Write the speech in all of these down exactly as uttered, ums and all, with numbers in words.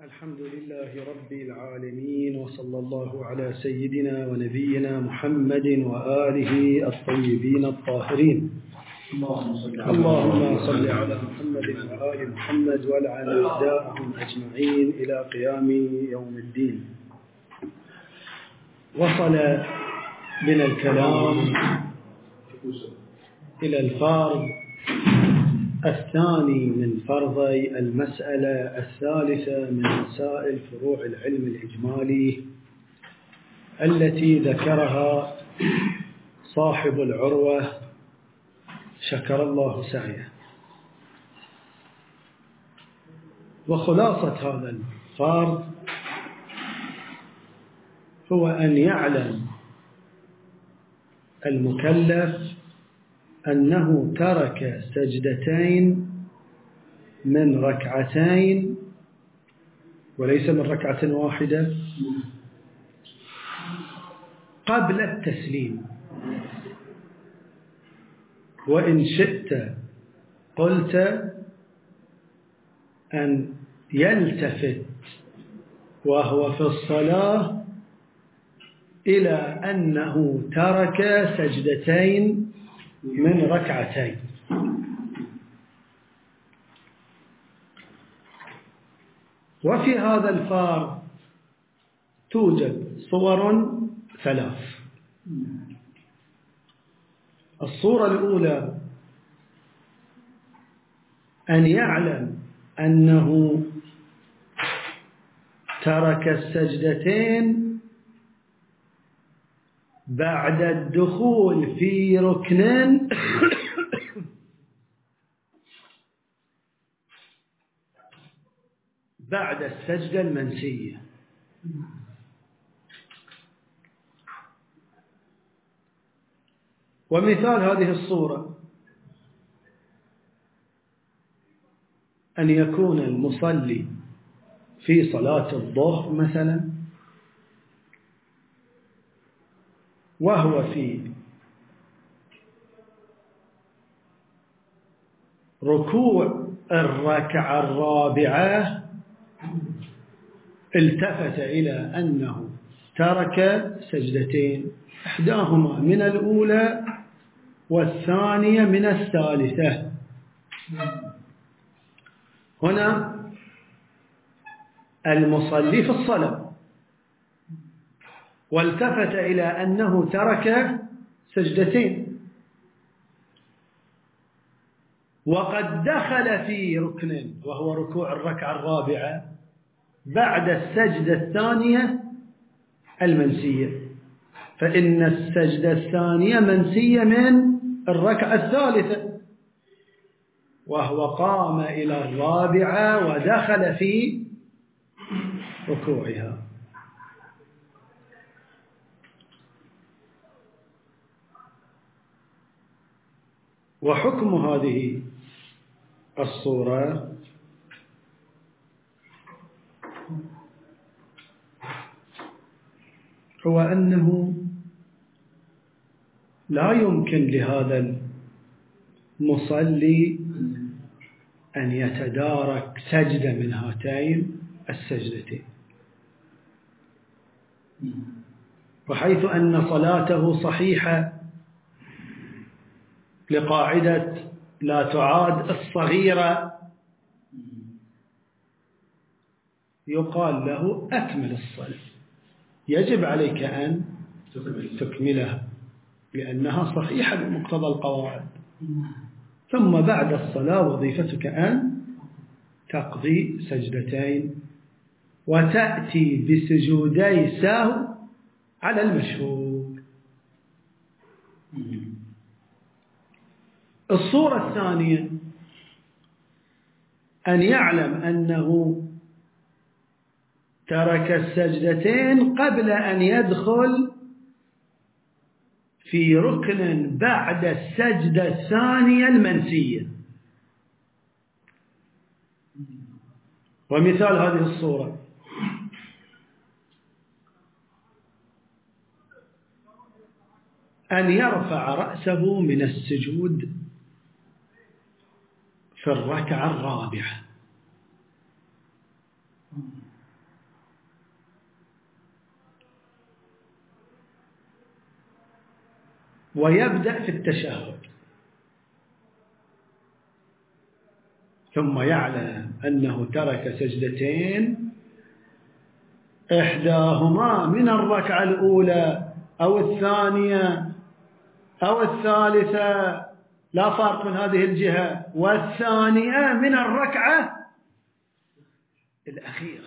الحمد لله رب العالمين، وصلى الله على سيدنا ونبينا محمد وآله الطيبين الطاهرين. اللهم صل على محمد وآل محمد والعن أعداءهم أجمعين إلى قيام يوم الدين. وصل بنا الكلام إلى الفرض الثاني من فرضي المسألة الثالثة من مسائل فروع العلم الإجمالي التي ذكرها صاحب العروة شكر الله سعيه. وخلاصة هذا الفرض هو أن يعلم المكلف أنه ترك سجدتين من ركعتين وليس من ركعة واحدة قبل التسليم. وإن شئت قلت أن يلتفت وهو في الصلاة إلى أنه ترك سجدتين من ركعتين. وفي هذا الفرض توجد صور ثلاث. الصورة الأولى أن يعلم أنه ترك السجدتين بعد الدخول في ركن بعد السجدة المنسية. ومثال هذه الصورة أن يكون المصلي في صلاة الظهر مثلا وهو في ركوع الركعة الرابعة التفت إلى أنه ترك سجدتين، إحداهما من الأولى والثانية من الثالثة. هنا المصلي في الصلاة والتفت إلى أنه ترك سجدتين، وقد دخل في ركن وهو ركوع الركعة الرابعة بعد السجدة الثانية المنسية، فإن السجدة الثانية منسية من الركعة الثالثة، وهو قام إلى الرابعة ودخل في ركوعها. وحكم هذه الصورة هو أنه لا يمكن لهذا المصلي أن يتدارك سجدة من هاتين السجدتين، وحيث أن صلاته صحيحة لقاعدة لا تعاد الصغيرة يقال له أكمل الصلاة، يجب عليك أن تكملها لأنها صحيحة بمقتضى القواعد. ثم بعد الصلاة وظيفتك أن تقضي سجدتين وتأتي بسجودي سهو على المشهور. الصورة الثانية أن يعلم أنه ترك السجدتين قبل أن يدخل في ركن بعد السجدة الثانية المنسية. ومثال هذه الصورة أن يرفع رأسه من السجود في الركعة الرابعة ويبدأ في التشهد، ثم يعلم أنه ترك سجدتين إحداهما من الركعة الأولى أو الثانية أو الثالثة، لا فرق من هذه الجهة، والثانية من الركعة الأخيرة.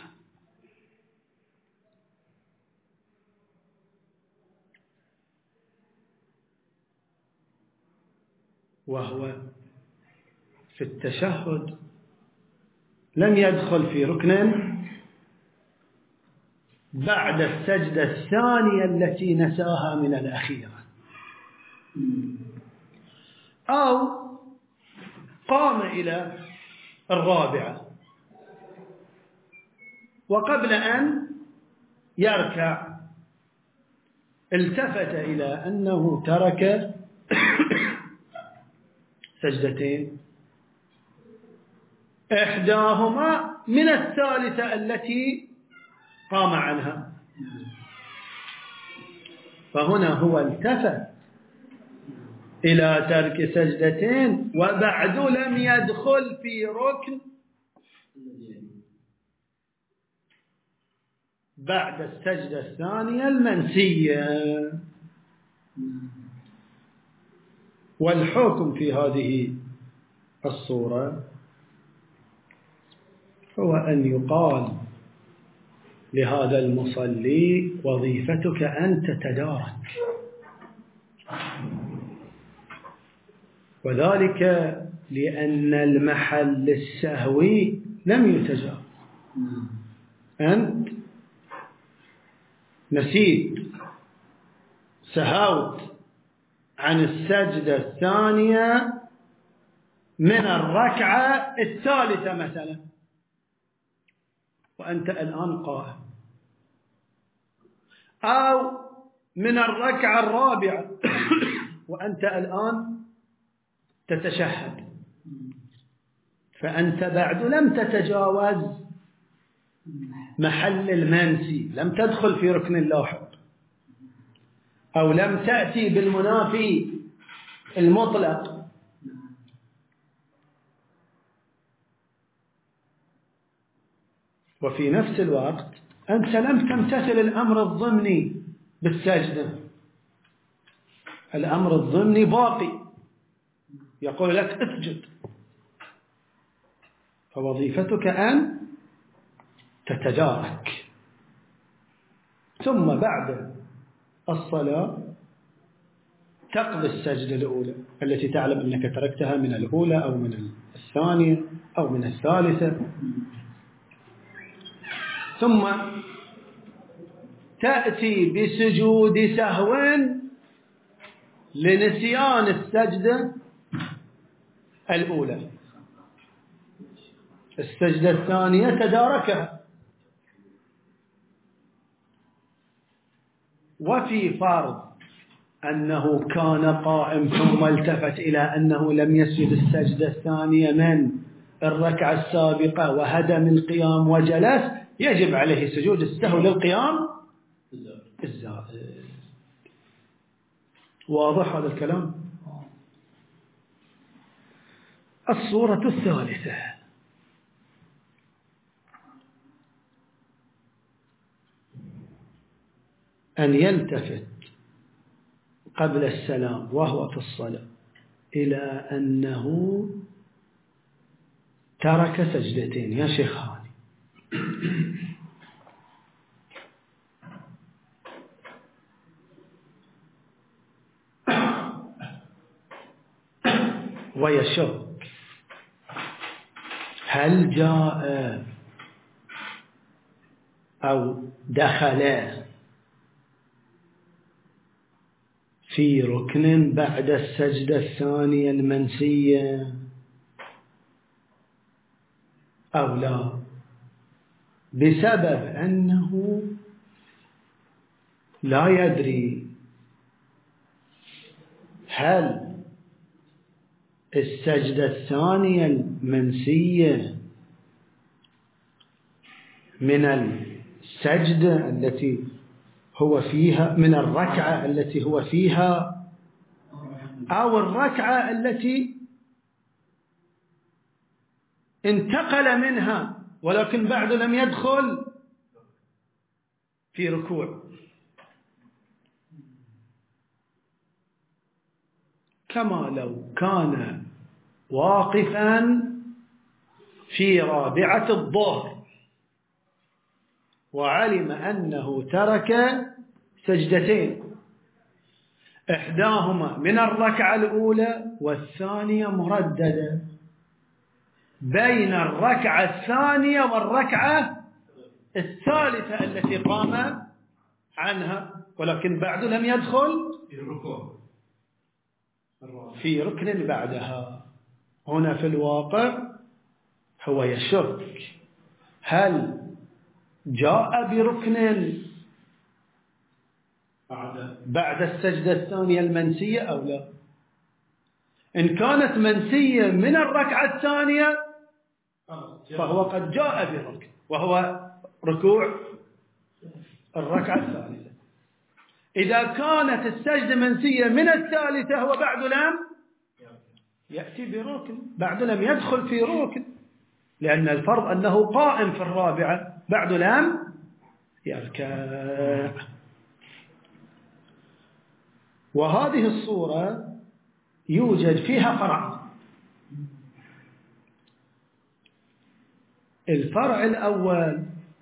وهو في التشهد لم يدخل في ركن بعد السجدة الثانية التي نساها من الأخيرة، أو قام إلى الرابعة وقبل أن يركع التفت إلى أنه ترك سجدتين إحداهما من الثالثة التي قام عنها، فهنا هو التفت إلى ترك سجدتين وبعد لم يدخل في ركن بعد السجدة الثانية المنسية. والحكم في هذه الصورة هو أن يقال لهذا المصلي وظيفتك أن تتدارك، وذلك لأن المحل السهوي لم يتجاوز. أنت نسيت، سهوت عن السجدة الثانية من الركعة الثالثة مثلا، وأنت الآن قائم، أو من الركعة الرابعة وأنت الآن تتشهد، فأنت بعد لم تتجاوز محل المنسي، لم تدخل في ركن اللاحق، أو لم تأتي بالمنافي المطلق. وفي نفس الوقت أنت لم تمتثل الأمر الضمني بالسجدة، الأمر الضمني باقي، يقول لك اسجد، فوظيفتك أن تتدارك، ثم بعد الصلاة تقضي السجدة الأولى التي تعلم أنك تركتها من الأولى أو من الثانية أو من الثالثة، ثم تأتي بسجود سهو لنسيان السجدة الأولى، السجدة الثانية تداركها. وفي فرض أنه كان قائم ثم التفت إلى أنه لم يسجد السجدة الثانية من الركعة السابقة وهدم القيام وجلس، يجب عليه سجود السهو للقيام الزائد. واضح هذا الكلام؟ الصورة الثالثة أن يلتفت قبل السلام وهو في الصلاة إلى أنه ترك سجدتين. يا شيخ هاني، ويشك هل جاء أو دخل في ركن بعد السجدة الثانية المنسية أو لا، بسبب أنه لا يدري هل السجدة الثانية المنسية من السجدة التي هو فيها، من الركعة التي هو فيها، أو الركعة التي انتقل منها ولكن بعد لم يدخل في ركوع، كما لو كان واقفا في رابعة الظهر وعلم أنه ترك سجدتين، إحداهما من الركعة الأولى والثانية مرددة، بين الركعة الثانية والركعة الثالثة التي قام عنها ولكن بعد لم يدخل في ركن بعدها. هنا في الواقع هو يشك هل جاء بركن بعد السجدة الثانية المنسية أو لا. إن كانت منسية من الركعة الثانية فهو قد جاء بركن وهو ركوع الركعة الثالثة. إذا كانت السجدة منسية من الثالثة هو بعد لم يأتي بركن، بعد لم يدخل في ركن، لأن الفرض أنه قائم في الرابعة بعد لم يركع. وهذه الصورة يوجد فيها فرع. الفرع الأول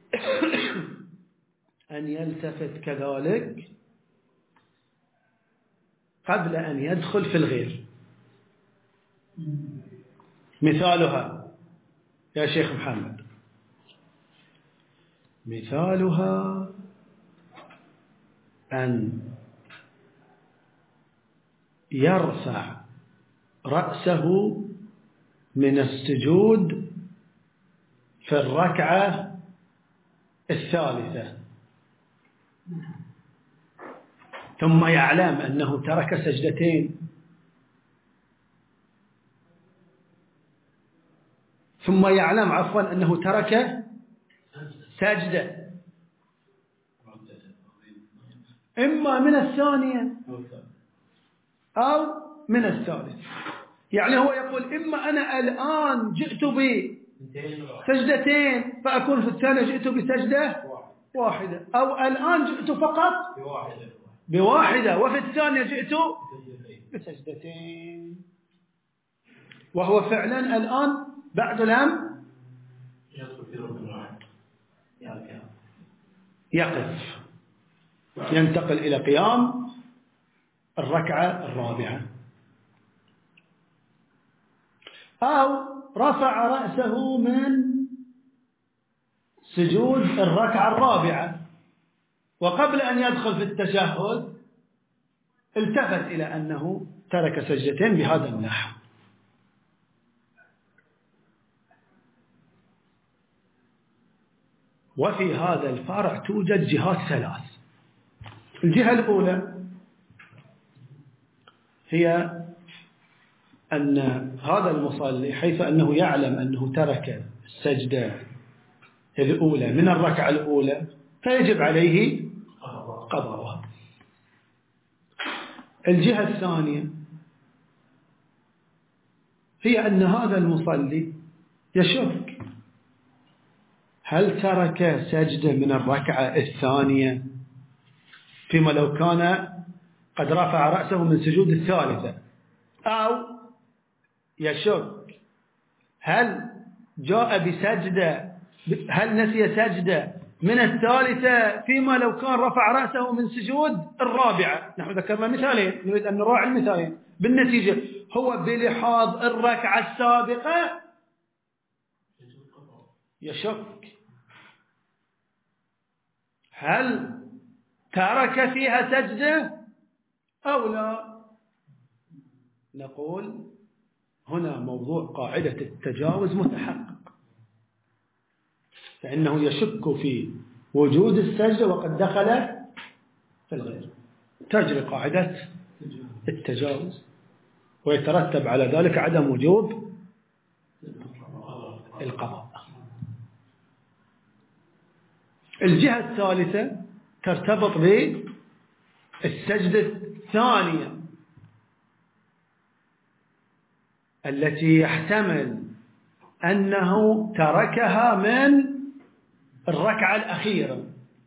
أن يلتفت كذلك قبل أن يدخل في الغير. مثالها يا شيخ محمد، مثالها أن يرفع رأسه من السجود في الركعة الثالثة ثم يعلم أنه ترك سجدتين، ثم يعلم عفوا أنه ترك سجدة، إما من الثانية أو من الثالث. يعني هو يقول إما أنا الآن جئت بسجدتين فأكون في الثانية جئت بسجدة واحدة، أو الآن جئت فقط بواحدة وفي الثانية جئت بسجدتين، وهو فعلا الآن بعد لم يقف ينتقل إلى قيام الركعة الرابعة، أو رفع رأسه من سجود الركعة الرابعة وقبل أن يدخل في التشهد التفت إلى أنه ترك سجدتين بهذا النحو. وفي هذا الفرع توجد جهات ثلاث. الجهة الأولى هي أن هذا المصلي حيث أنه يعلم أنه ترك السجدة الأولى من الركعة الأولى فيجب عليه قضاؤها. الجهة الثانية هي أن هذا المصلي يشك هل ترك سجدة من الركعة الثانية فيما لو كان قد رفع رأسه من سجود الثالثة، أو يشك هل جاء بسجدة هل نسي سجدة من الثالثة فيما لو كان رفع رأسه من سجود الرابعة. نحن ذكرنا مثالين نريد أن نراعي المثالين. بالنتيجة هو بلحاظ الركعة السابقة يشك هل ترك فيها سجدة أو لا. نقول هنا موضوع قاعدة التجاوز متحقق، فإنه يشك في وجود السجدة وقد دخل في الغير، تجري قاعدة التجاوز ويترتب على ذلك عدم وجوب القضاء. الجهة الثالثة ترتبط بالسجدة الثانية، التي يحتمل أنه تركها من الركعة الأخيرة،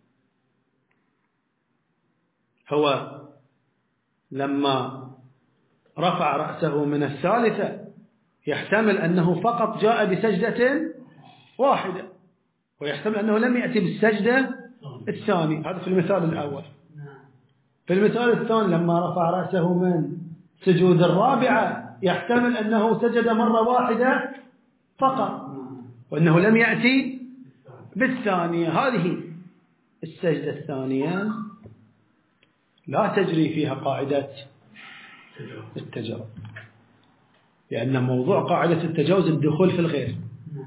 هو لما رفع رأسه من الثالثة يحتمل أنه فقط جاء بسجدة واحدة، ويحتمل أنه لم يأتي بالسجدة الثانية. هذا في المثال الأول. في المثال الثاني لما رفع رأسه من سجود الرابعة يحتمل أنه سجد مرة واحدة فقط، وأنه لم يأتي بالثانية. هذه السجدة الثانية لا تجري فيها قاعدة التجاوز، لأن موضوع قاعدة التجاوز الدخول في الغير،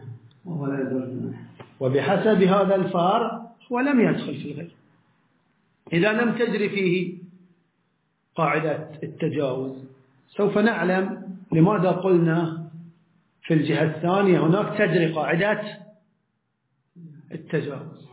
وبحسب هذا الفرع هو لم يدخل في الغير. إذا لم تجري فيه قاعدة التجاوز سوف نعلم لماذا قلنا في الجهة الثانية هناك تجري قاعدة التجاوز،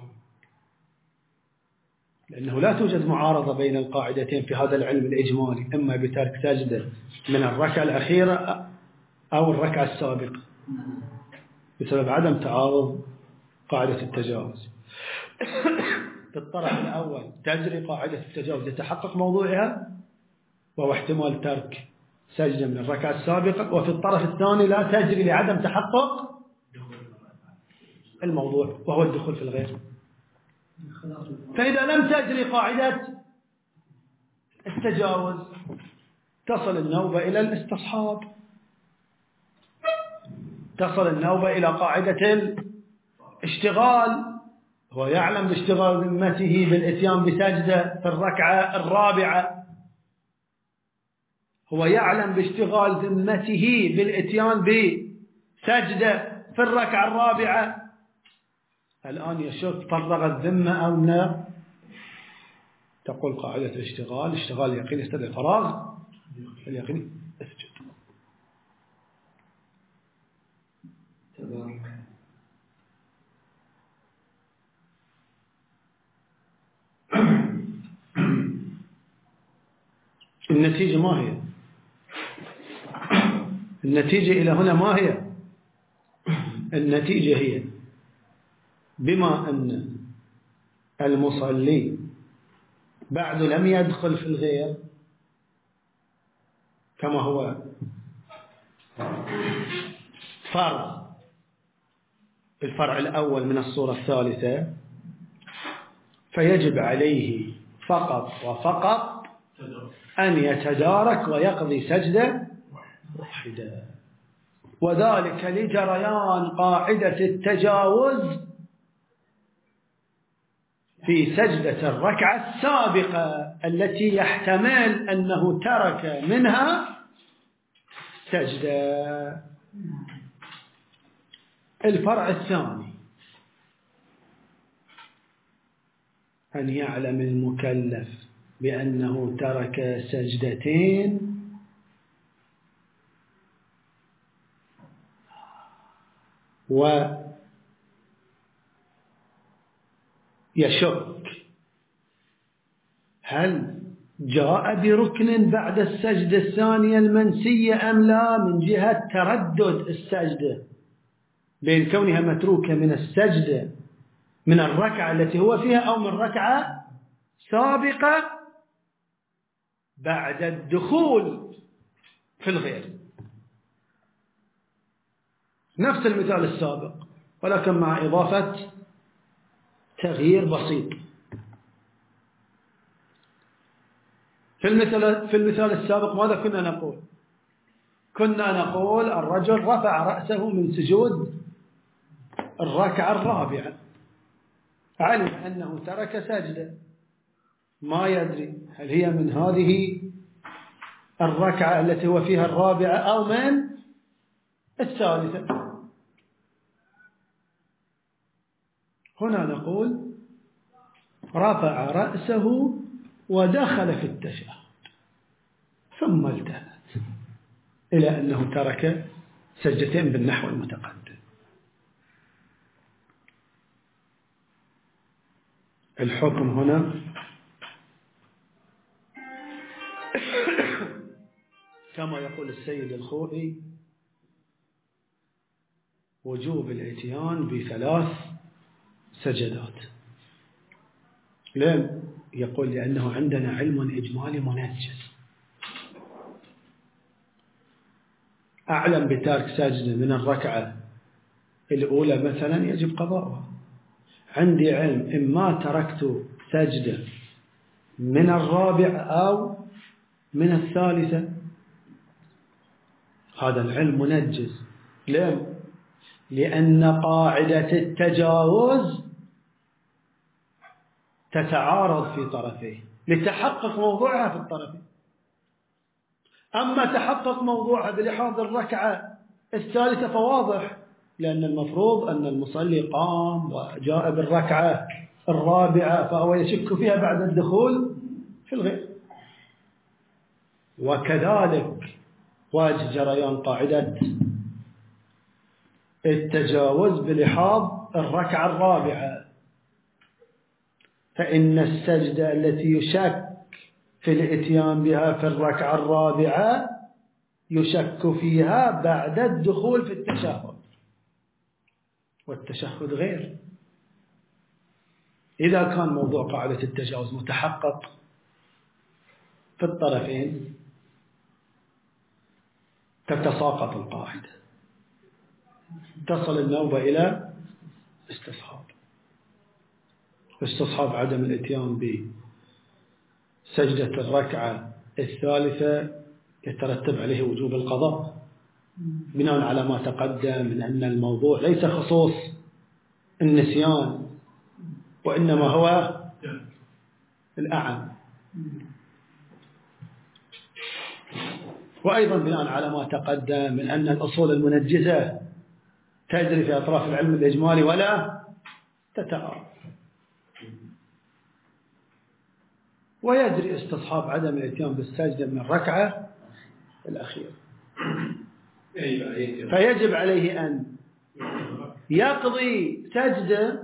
لأنه لا توجد معارضة بين القاعدتين في هذا العلم الإجمالي، إما بترك سجدة من الركعة الأخيرة أو الركعة السابقة، بسبب عدم تعارض قاعدة التجاوز. في الطرف الأول تجري قاعدة التجاوز يتحقق موضوعها، وهو احتمال ترك سجدة من الركعة السابقة، وفي الطرف الثاني لا تجري لعدم تحقق الموضوع وهو الدخول في الغير. فإذا لم تجري قاعدة التجاوز تصل النوبة إلى الاستصحاب، تصل النوبة إلى قاعدة الاشتغال. هو يعلم باشتغال ذمته بالإتيان بسجدة في الركعة الرابعة، هو يعلم باشتغال ذمته بالإتيان بسجدة في الركعة الرابعة. الآن يشك فرغ الذمة أو لا؟ تقول قاعدة الاشتغال اشتغال اليقين يستدعي الفراغ، اليقين اسجد. تبارك. النتيجة ما هي؟ النتيجة إلى هنا ما هي؟ النتيجة هي بما أن المصلي بعد لم يدخل في الغير كما هو فرض في الفرع الأول من الصورة الثالثة، فيجب عليه فقط وفقط أن يتدارك ويقضي سجدة واحدة، وذلك لجريان قاعدة التجاوز في سجدة الركعة السابقة التي يحتمل أنه ترك منها سجدة. الفرع الثاني أن يعلم المكلف بأنه ترك سجدتين ويشك هل جاء بركن بعد السجدة الثانية المنسية أم لا، من جهة تردد السجدة بين كونها متروكة من السجدة من الركعة التي هو فيها أو من ركعة سابقة بعد الدخول في الغير. نفس المثال السابق ولكن مع إضافة تغيير بسيط. في المثال في المثال السابق ماذا كنا نقول؟ كنا نقول الرجل رفع رأسه من سجود الركعة الرابعة، علم أنه ترك سجدة، ما يدري هل هي من هذه الركعة التي هو فيها الرابعة أو من الثالثة. هنا نقول رفع رأسه ودخل في التشهد ثم التفت إلى أنه ترك سجدتين بالنحو المتقدم. الحكم هنا كما يقول السيد الخوئي وجوب الاتيان بثلاث سجدات. ليه؟ يقول لأنه عندنا علم إجمالي منجز. أعلم بتارك سجدة من الركعة الأولى مثلا يجب قضاؤها. عندي علم إما تركت سجدة من الرابعة أو من الثالثة، هذا العلم منجز. ليه؟ لأن قاعدة التجاوز تتعارض في طرفيه لتحقق موضوعها في الطرفين. أما تحقق موضوعها بلحاظ الركعة الثالثة فواضح، لأن المفروض أن المصلي قام وجاء بالركعة الرابعة فهو يشك فيها بعد الدخول في الغير. وكذلك واجب جريان قاعدة التجاوز بلحاظ الركعة الرابعة، فإن السجدة التي يشك في الاتيان بها في الركعة الرابعة يشك فيها بعد الدخول في التشهد، والتشهد غير. إذا كان موضوع قاعدة التجاوز متحقق في الطرفين تتساقط القاعدة، تصل النوبة إلى استصحاب. استصحاب عدم الاتيان بسجدة الركعة الثالثة يترتب عليه وجوب القضاء بناء على ما تقدم من أن الموضوع ليس خصوص النسيان وإنما هو الأعم. وأيضا بناء على ما تقدم من أن الأصول المنجزة تجري في أطراف العلم الإجمالي ولا تتعارض، ويجري استصحاب عدم الاتيان بالسجدة من الركعة الأخيرة، فيجب عليه أن يقضي سجدة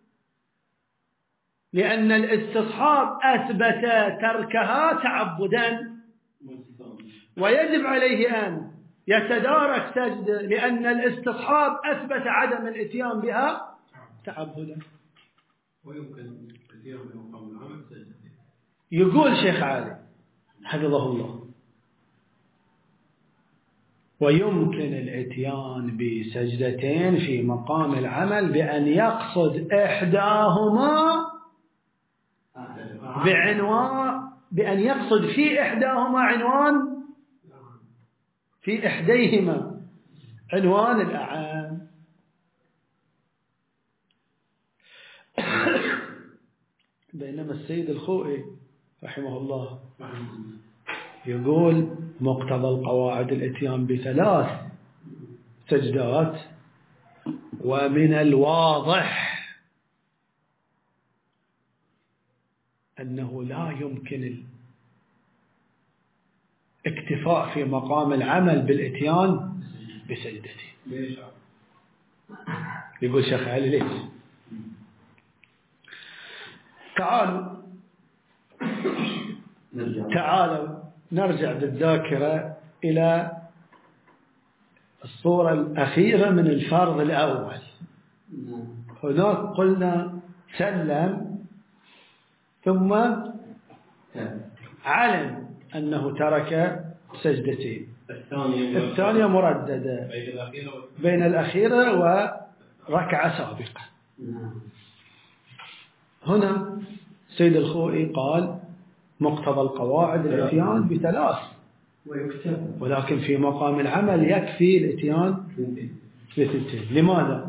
لأن الاستصحاب أثبت تركها تعبدا، ويجب عليه أن يتدارك سجدة لأن الاستصحاب أثبت عدم الاتيان بها تعبدا. ويمكن الاتيان بمقام العمل سجدة. يقول شيخ علي حفظه الله ويمكن الاتيان بسجدتين في مقام العمل بأن يقصد إحداهما بعنوان بأن يقصد في إحداهما عنوان في إحديهما عنوان الأعام. بينما السيد الخوئي رحمه الله يقول مقتضى القواعد الاتيان بثلاث سجدات، ومن الواضح أنه لا يمكن الاكتفاء في مقام العمل بالاتيان بسجدتين. يقول شيخ علي ليش؟ تعالوا تعالوا نرجع بالذاكرة إلى الصورة الأخيرة من الفرض الأول. هناك قلنا سلم ثم علم أنه ترك سجدتين، الثانية مرددة بين الأخيرة وركعة سابقة. هنا سيد الخوئي قال مقتضى القواعد الاتيان بثلاث، ولكن في مقام العمل يكفي الاتيان بثنتين. لماذا؟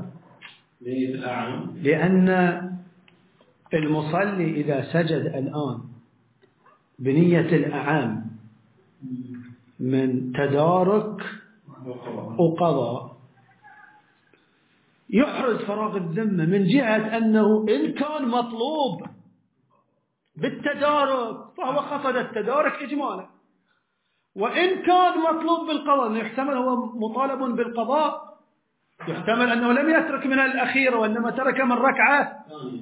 لأن المصلي إذا سجد الآن بنية الأعام من تدارك وقضاء يحرز فراغ الذمة من جهة أنه إن كان مطلوب بالتدارك فهو قصد التدارك إجمالا، وإن كان مطلوب بالقضاء يحتمل هو مطالب بالقضاء، يحتمل أنه لم يترك من الأخيرة وإنما ترك من ركعة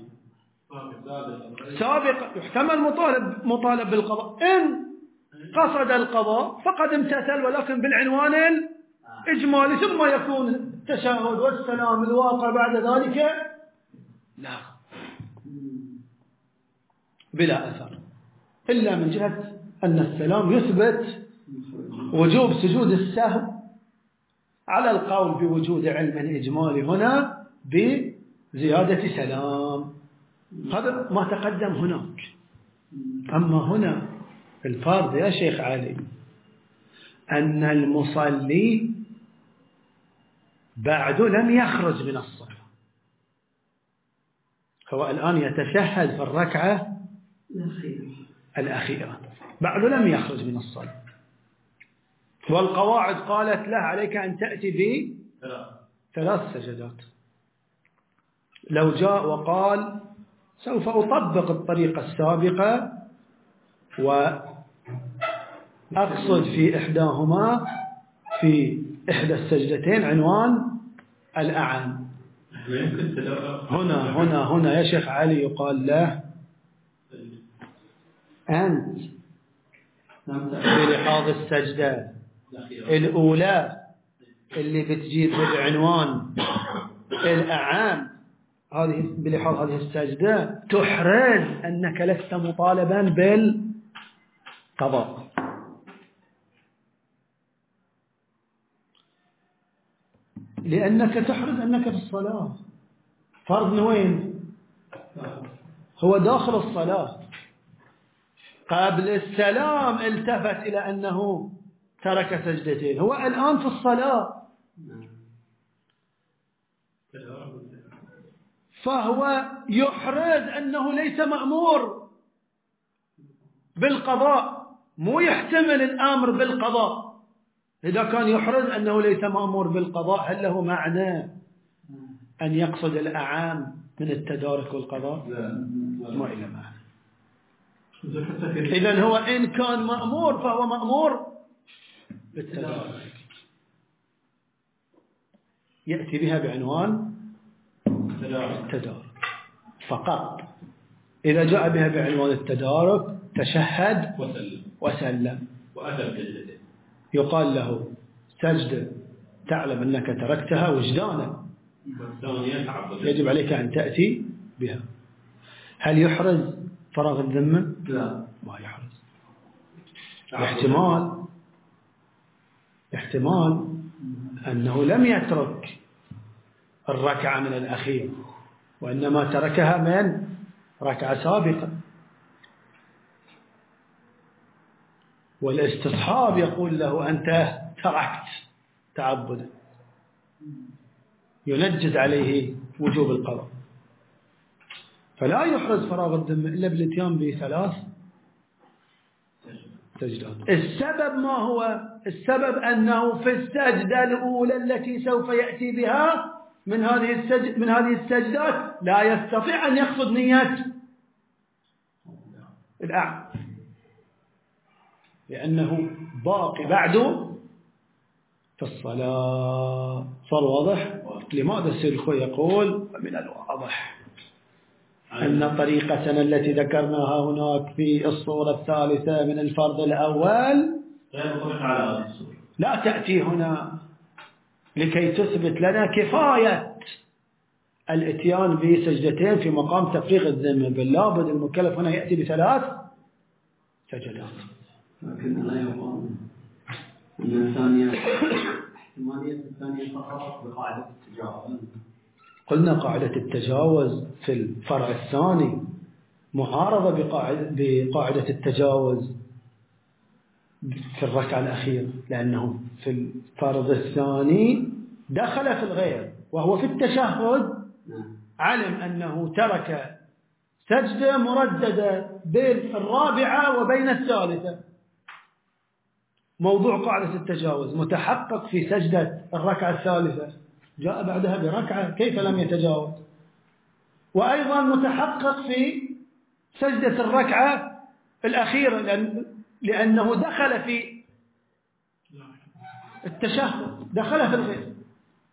سابقة، يحتمل مطالب مطالب بالقضاء. إن قصد القضاء فقد امتثل ولكن بالعنوان إجمالي ثم يكون التشهد والسلام الواقع بعد ذلك لا، بلا أثر، إلا من جهة أن السلام يثبت وجوب سجود السهو على القول بوجود علم إجمالي هنا بزيادة سلام. هذا ما تقدم هناك. أما هنا الفرض يا شيخ علي أن المصلي بعد لم يخرج من الصلاة، هو الآن يتشهد في الركعة الأخيرة، بعد لم يخرج من الصلاة، والقواعد قالت له عليك أن تأتي بثلاث سجدات. لو جاء وقال سوف أطبق الطريقة السابقة وأقصد في إحداهما في إحدى السجدتين عنوان الأعان، هنا هنا هنا يا شيخ علي يقال له أنت بلحاظ السجدة الأولى اللي بتجيب العنوان الأعان، هذه بلحاظ هذه السجدة تحرز أنك لست مطالبا بالقضاء، لأنك تحرز أنك في الصلاة. فرض وين؟ هو داخل الصلاة، قبل السلام التفت إلى أنه ترك سجدتين، هو الآن في الصلاة، فهو يحرز أنه ليس مأمور بالقضاء، مو يحتمل الأمر بالقضاء. إذا كان يحرز أنه ليس مأمور بالقضاء، هل له معنى أن يقصد الأعام من التدارك والقضاء؟ ما إلى معنى. إذن هو إن كان مأمور فهو مأمور بالتدارك، يأتي بها بعنوان التدارك فقط. إذا جاء بها بعنوان التدارك تشهد وسلم, وسلم. يقال له سجد تعلم أنك تركتها وجدانا، يجب عليك أن تأتي بها. هل يحرز فراغ الذمة؟ لا، ما يحرز. احتمال احتمال أنه لم يترك الركعة من الأخير، وإنما تركها من ركعة سابقة، والاستصحاب يقول له أنت تركت تعبدا، ينجز عليه وجوب القضاء. فلا يحرز فراغ الذمة إلا بالاتيان بثلاث سجدات. السبب ما هو؟ السبب أنه في السجدة الأولى التي سوف يأتي بها من هذه السجد من هذه السجدات لا يستطيع أن يقصد نية الأعم، لأنه باقي بعده في الصلاة. صار واضح؟ لماذا السيد الخوي يقول من الواضح أن طريقتنا التي ذكرناها هناك في الصورة الثالثة من الفرض الأول لا تأتي هنا لكي تثبت لنا كفاية الاتيان بسجدتين في مقام تفريغ الذمة، بل لابد المكلف هنا يأتي بثلاث سجدات. لكن لا يقال أن الثانية احتمالية الثانية فقط بقاعدة التجاوز. قلنا قاعدة التجاوز في الفرع الثاني معارضة بقاعدة, بقاعدة التجاوز في الركعة الأخيرة، لأنه في الفرض الثاني دخل في الغير، وهو في التشهد علم أنه ترك سجدة مرددة بين الرابعة وبين الثالثة. موضوع قاعدة التجاوز متحقق في سجدة الركعة الثالثة، جاء بعدها بركعة كيف لم يتجاوز، وأيضا متحقق في سجدة الركعة الأخيرة لأن لأنه دخل في التشهد، دخل في الغير.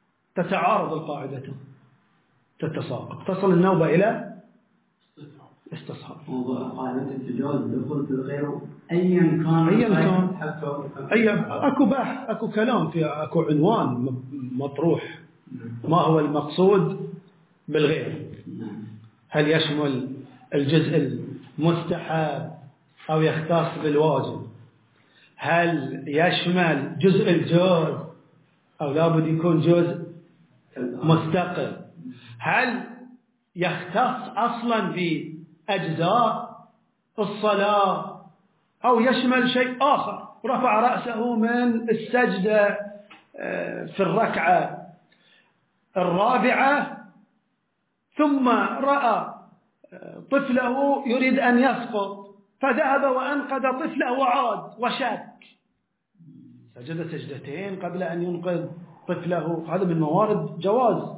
تتعارض القاعدتان، تتساقط، تصل النوبة إلى استصحاب. موضوع قاعدة التجاوز دخول الغير أيا كان أيا كان أي أكو بحث أكو كلام في أكو عنوان مطروح ما هو المقصود بالغير. هل يشمل الجزء المستحب أو يختص بالواجب؟ هل يشمل جزء الجوز أو لابد يكون جزء مستقل؟ هل يختص أصلا بأجزاء الصلاة أو يشمل شيء آخر؟ رفع رأسه من السجدة في الركعة الرابعة ثم رأى طفله يريد أن يسقط فذهب وأنقذ طفله وعاد وشك، سجد سجدتين قبل أن ينقذ طفله. هذا من موارد جواز.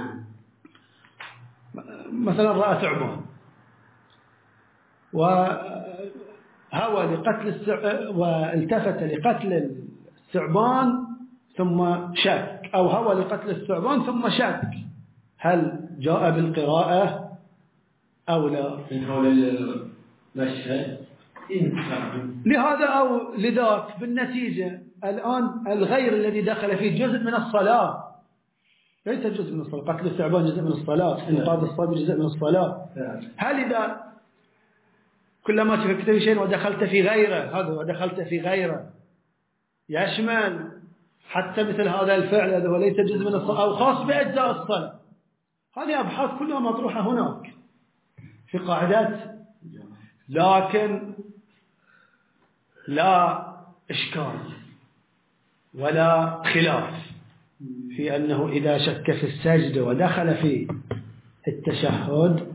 مثلا رأى ثعبان وهوى لقتل الثع... والتفت لقتل الثعبان ثم شك، أو هوى لقتل الثعبان ثم شك، هل جاء بالقراءة أو لا؟ لهذا أو لذاك بالنتيجة الآن الغير الذي دخل فيه جزء من الصلاة، ليس جزء من الصلاة. قتل الثعبان جزء من الصلاة، إنقاذ الصبي جزء من الصلاة. هل إذا كلما شككت في شيء ودخلت في غيره، هذا ودخلت في غيره يشمل حتى مثل هذا الفعل هذا هو ليس جزء من الصلاة أو خاص بأجزاء الصلاة؟ هذه أبحاث كلها مطروحة هناك في قاعدات، لكن لا إشكال ولا خلاف في أنه إذا شك في السجد ودخل في التشهد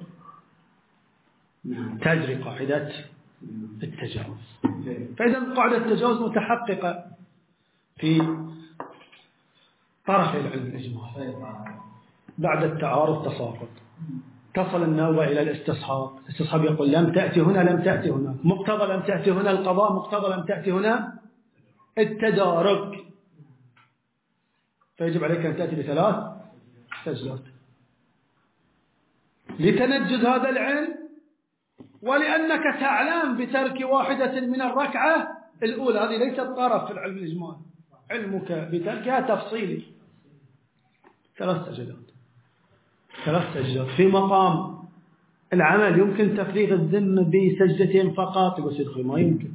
تجري قاعدة التجاوز. فإذا قاعدة التجاوز متحققة في طرف العلم الإجمالي. بعد التعارض تساقط، تصل النوبة إلى الاستصحاب. الاستصحاب يقول لم تأتي هنا لم تأتي هنا، مقتضى لم تأتي هنا القضاء، مقتضى لم تأتي هنا التدارك، فيجب عليك أن تأتي بثلاث سجدات لتنجز هذا العلم، ولأنك تعلم بترك واحدة من الركعة الأولى. هذه ليست طرف في العلم الإجمالي، علمك بتركها تفصيلي. ثلاث سجدات ثلاث سجدات في مقام العمل. يمكن تفريغ الذمة بسجدتين فقط؟ يقول سيدخل ما يمكن.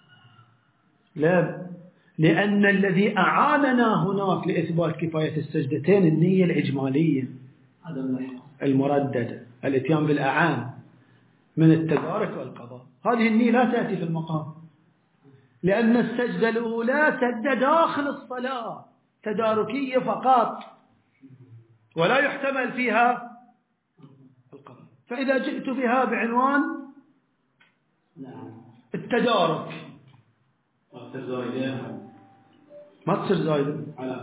لا، لأن الذي أعاننا هناك لإثبات كفاية السجدتين النية الإجمالية المرددة، الاتيان بالأعان من التدارك والقضاء. هذه النية لا تأتي في المقام، لأن السجدة الأولى سجدة داخل الصلاة تداركية فقط ولا يحتمل فيها القضاء. فإذا جئت بها بعنوان التدارك ما تصير زايدة،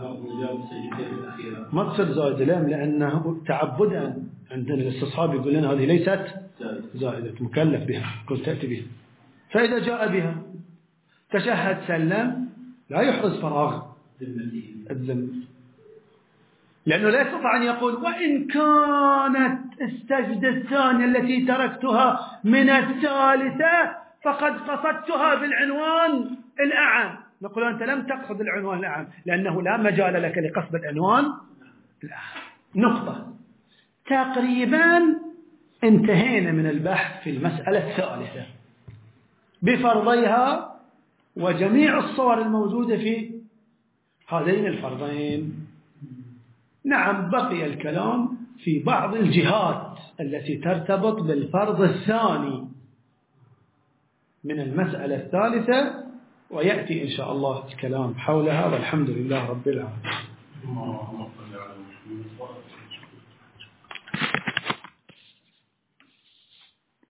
ما تصير زايدة. لأن لأنه تعبدا عندنا الاستصحاب يقول لنا هذه ليست زائدة، مكلف بها، كنت تأتي بها. فإذا جاء بها تشهد سلم لا يحرز فراغ الذمة، لأنه لا يستطيع أن يقول وإن كانت السجدة الثانية التي تركتها من الثالثة فقد قصدتها بالعنوان الأعم. نقول أنت لم تقصد العنوان الأعم، لأنه لا مجال لك لقصد العنوان الأعم. نقطة. تقريبا انتهينا من البحث في المسألة الثالثة بفرضيها وجميع الصور الموجودة في هذين الفرضين. نعم، بقي الكلام في بعض الجهات التي ترتبط بالفرض الثاني من المسألة الثالثة، ويأتي إن شاء الله الكلام حولها، والحمد لله رب العالمين.